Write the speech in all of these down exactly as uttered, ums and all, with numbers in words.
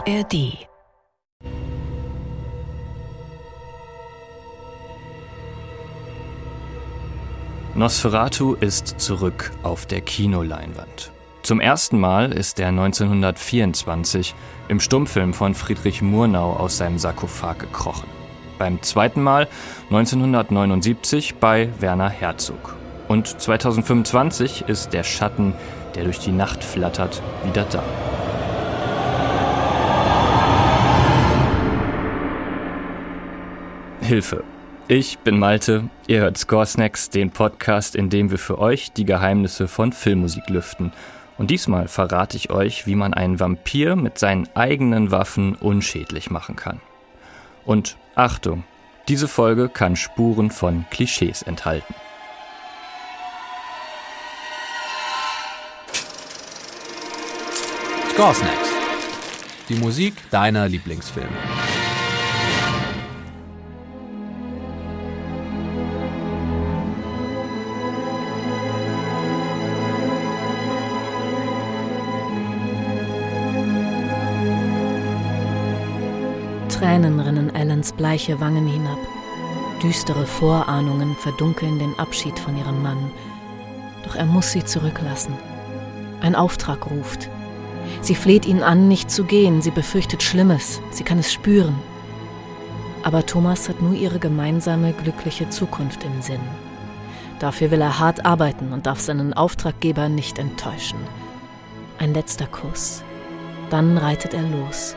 R D. Nosferatu ist zurück auf der Kinoleinwand. Zum ersten Mal ist er neunzehnhundertvierundzwanzig im Stummfilm von Friedrich Murnau aus seinem Sarkophag gekrochen. Beim zweiten Mal neunzehnhundertneunundsiebzig bei Werner Herzog. Und zweitausendfünfundzwanzig ist der Schatten, der durch die Nacht flattert, wieder da. Hilfe! Ich bin Malte, ihr hört Score Snacks, den Podcast, in dem wir für euch die Geheimnisse von Filmmusik lüften. Und diesmal verrate ich euch, wie man einen Vampir mit seinen eigenen Waffen unschädlich machen kann. Und Achtung, diese Folge kann Spuren von Klischees enthalten. Score Snacks, die Musik deiner Lieblingsfilme. Tränen rinnen Allens bleiche Wangen hinab. Düstere Vorahnungen verdunkeln den Abschied von ihrem Mann. Doch er muss sie zurücklassen. Ein Auftrag ruft. Sie fleht ihn an, nicht zu gehen. Sie befürchtet Schlimmes. Sie kann es spüren. Aber Thomas hat nur ihre gemeinsame, glückliche Zukunft im Sinn. Dafür will er hart arbeiten und darf seinen Auftraggeber nicht enttäuschen. Ein letzter Kuss. Dann reitet er los.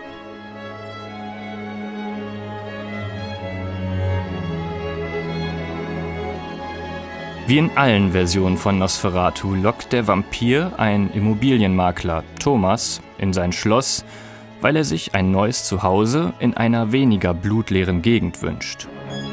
Wie in allen Versionen von Nosferatu lockt der Vampir einen Immobilienmakler, Thomas, in sein Schloss, weil er sich ein neues Zuhause in einer weniger blutleeren Gegend wünscht.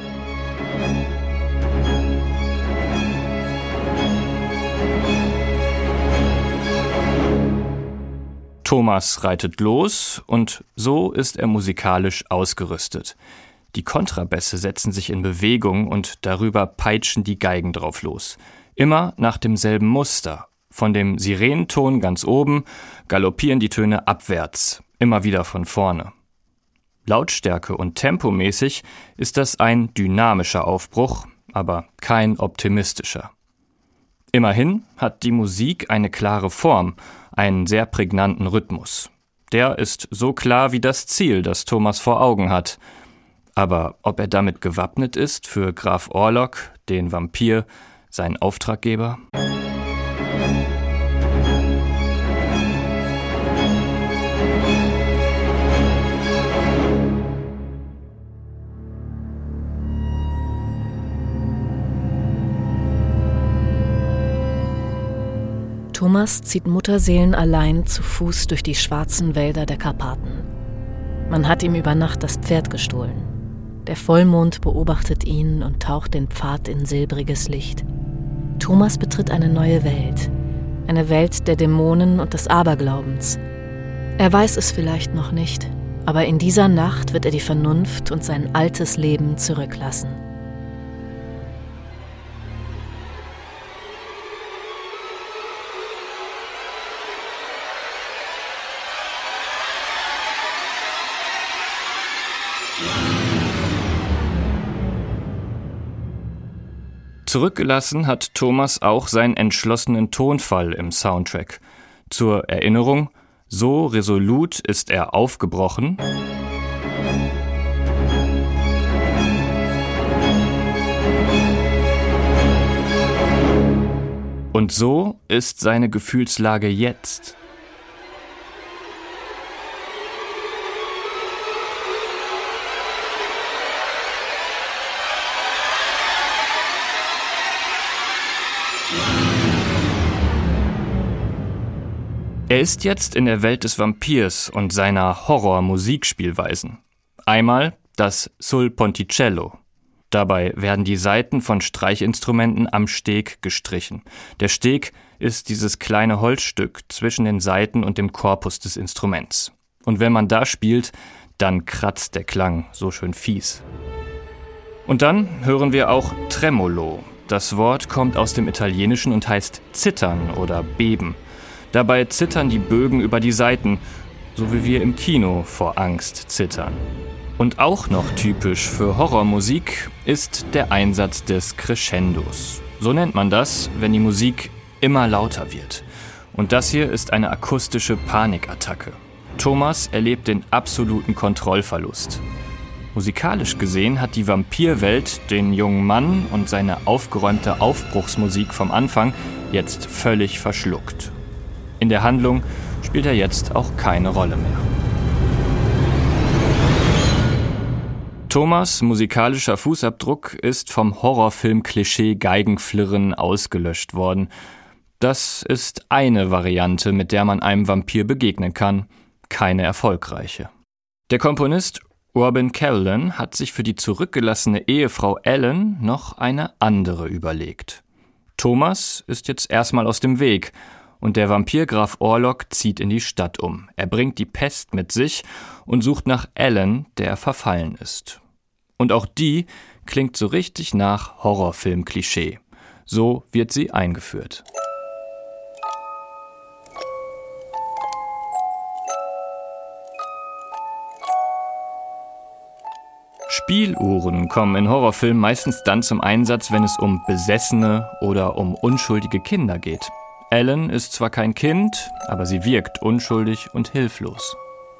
Thomas reitet los und so ist er musikalisch ausgerüstet. Die Kontrabässe setzen sich in Bewegung und darüber peitschen die Geigen drauf los. Immer nach demselben Muster. Von dem Sirenenton ganz oben galoppieren die Töne abwärts, immer wieder von vorne. Lautstärke und tempomäßig ist das ein dynamischer Aufbruch, aber kein optimistischer. Immerhin hat die Musik eine klare Form, einen sehr prägnanten Rhythmus. Der ist so klar wie das Ziel, das Thomas vor Augen hat. Aber ob er damit gewappnet ist für Graf Orlok, den Vampir, seinen Auftraggeber? Thomas zieht mutterseelenallein zu Fuß durch die schwarzen Wälder der Karpaten. Man hat ihm über Nacht das Pferd gestohlen. Der Vollmond beobachtet ihn und taucht den Pfad in silbriges Licht. Thomas betritt eine neue Welt. Eine Welt der Dämonen und des Aberglaubens. Er weiß es vielleicht noch nicht, aber in dieser Nacht wird er die Vernunft und sein altes Leben zurücklassen. Zurückgelassen hat Thomas auch seinen entschlossenen Tonfall im Soundtrack. Zur Erinnerung, so resolut ist er aufgebrochen und so ist seine Gefühlslage jetzt. Er ist jetzt in der Welt des Vampirs und seiner Horror-Musikspielweisen. Einmal das Sul Ponticello. Dabei werden die Saiten von Streichinstrumenten am Steg gestrichen. Der Steg ist dieses kleine Holzstück zwischen den Saiten und dem Korpus des Instruments. Und wenn man da spielt, dann kratzt der Klang so schön fies. Und dann hören wir auch Tremolo. Das Wort kommt aus dem Italienischen und heißt zittern oder beben. Dabei zittern die Bögen über die Saiten so wie wir im Kino vor Angst zittern. Und auch noch typisch für Horrormusik ist der Einsatz des Crescendos. So nennt man das, wenn die Musik immer lauter wird. Und das hier ist eine akustische Panikattacke. Thomas erlebt den absoluten Kontrollverlust. Musikalisch gesehen hat die Vampirwelt den jungen Mann und seine aufgeräumte Aufbruchsmusik vom Anfang jetzt völlig verschluckt. In der Handlung spielt er jetzt auch keine Rolle mehr. Thomas' musikalischer Fußabdruck ist vom Horrorfilm-Klischee Geigenflirren ausgelöscht worden. Das ist eine Variante, mit der man einem Vampir begegnen kann, keine erfolgreiche. Der Komponist Robin Carolan hat sich für die zurückgelassene Ehefrau Ellen noch eine andere überlegt. Thomas ist jetzt erstmal aus dem Weg und der Vampir Graf Orlok zieht in die Stadt um. Er bringt die Pest mit sich und sucht nach Ellen, der verfallen ist. Und auch die klingt so richtig nach Horrorfilm-Klischee. So wird sie eingeführt. Spieluhren kommen in Horrorfilmen meistens dann zum Einsatz, wenn es um Besessene oder um unschuldige Kinder geht. Ellen ist zwar kein Kind, aber sie wirkt unschuldig und hilflos.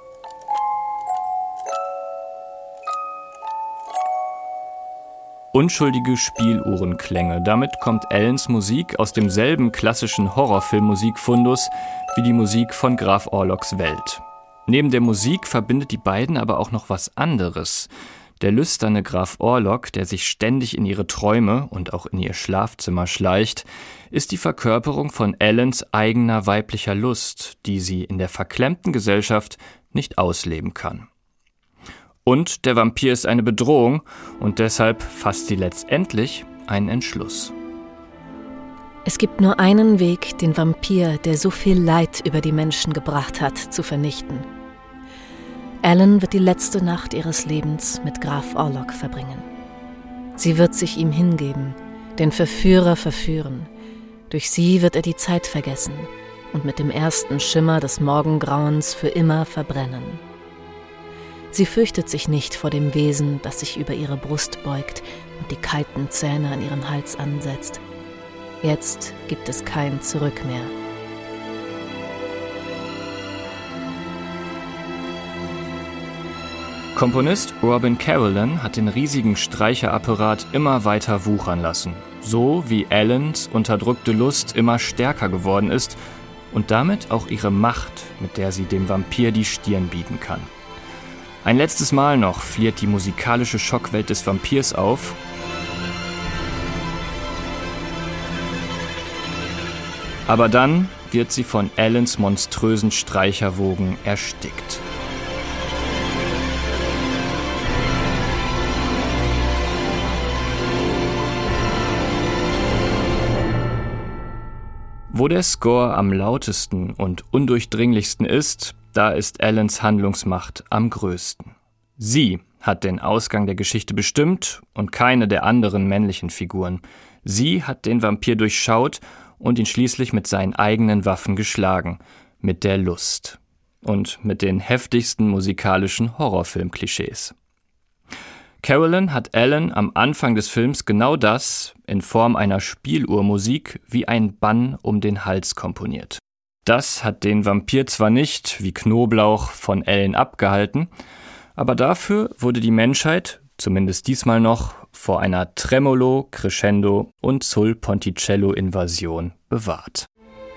Unschuldige Spieluhrenklänge. Damit kommt Ellens Musik aus demselben klassischen Horrorfilm-Musikfundus wie die Musik von Graf Orloks Welt. Neben der Musik verbindet die beiden aber auch noch was anderes. Der lüsterne Graf Orlok, der sich ständig in ihre Träume und auch in ihr Schlafzimmer schleicht, ist die Verkörperung von Ellens eigener weiblicher Lust, die sie in der verklemmten Gesellschaft nicht ausleben kann. Und der Vampir ist eine Bedrohung und deshalb fasst sie letztendlich einen Entschluss. Es gibt nur einen Weg, den Vampir, der so viel Leid über die Menschen gebracht hat, zu vernichten. Ellen wird die letzte Nacht ihres Lebens mit Graf Orlok verbringen. Sie wird sich ihm hingeben, den Verführer verführen. Durch sie wird er die Zeit vergessen und mit dem ersten Schimmer des Morgengrauens für immer verbrennen. Sie fürchtet sich nicht vor dem Wesen, das sich über ihre Brust beugt und die kalten Zähne an ihren Hals ansetzt. Jetzt gibt es kein Zurück mehr. Komponist Robin Carolan hat den riesigen Streicherapparat immer weiter wuchern lassen, so wie Ellens unterdrückte Lust immer stärker geworden ist und damit auch ihre Macht, mit der sie dem Vampir die Stirn bieten kann. Ein letztes Mal noch fliert die musikalische Schockwelt des Vampirs auf aber dann wird sie von Ellens monströsen Streicherwogen erstickt. Wo der Score am lautesten und undurchdringlichsten ist, da ist Ellens Handlungsmacht am größten. Sie hat den Ausgang der Geschichte bestimmt und keine der anderen männlichen Figuren. Sie hat den Vampir durchschaut und ihn schließlich mit seinen eigenen Waffen geschlagen, mit der Lust und mit den heftigsten musikalischen Horrorfilm-Klischees. Carolan hat Ellen am Anfang des Films genau das in Form einer Spieluhrmusik wie ein Bann um den Hals komponiert. Das hat den Vampir zwar nicht, wie Knoblauch, von Ellen abgehalten, aber dafür wurde die Menschheit, zumindest diesmal noch, vor einer Tremolo-, Crescendo- und Sul-Ponticello-Invasion bewahrt.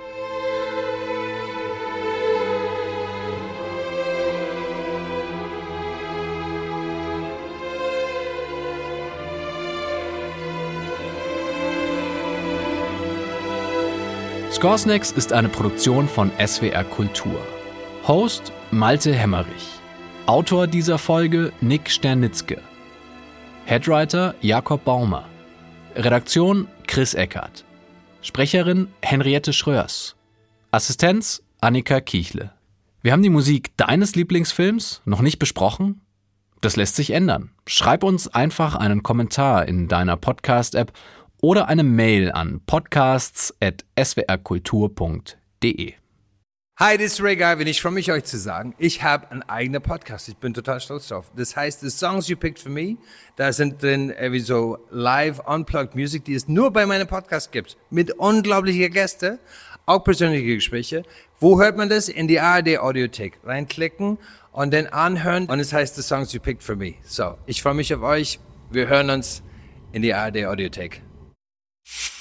Scoresnacks ist eine Produktion von S W R Kultur. Host Malte Hemmerich. Autor dieser Folge Nick Sternitzke. Headwriter Jakob Baumer. Redaktion Chris Eckert. Sprecherin Henriette Schröers. Assistenz Annika Kiechle. Wir haben die Musik deines Lieblingsfilms noch nicht besprochen? Das lässt sich ändern. Schreib uns einfach einen Kommentar in deiner Podcast-App oder eine Mail an podcasts at s w r kultur punkt d e. Hi, this is Ray Garvin. Ich freue mich, euch zu sagen, ich habe einen eigenen Podcast. Ich bin total stolz drauf. Das heißt, the Songs You Picked For Me, da sind drin irgendwie so live unplugged Music, die es nur bei meinem Podcast gibt. Mit unglaublichen Gästen, auch persönliche Gespräche. Wo hört man das? In die A R D Audiothek. Reinklicken und dann anhören. Und es heißt The Songs You Picked For Me. So, ich freue mich auf euch. Wir hören uns in die A R D Audiothek.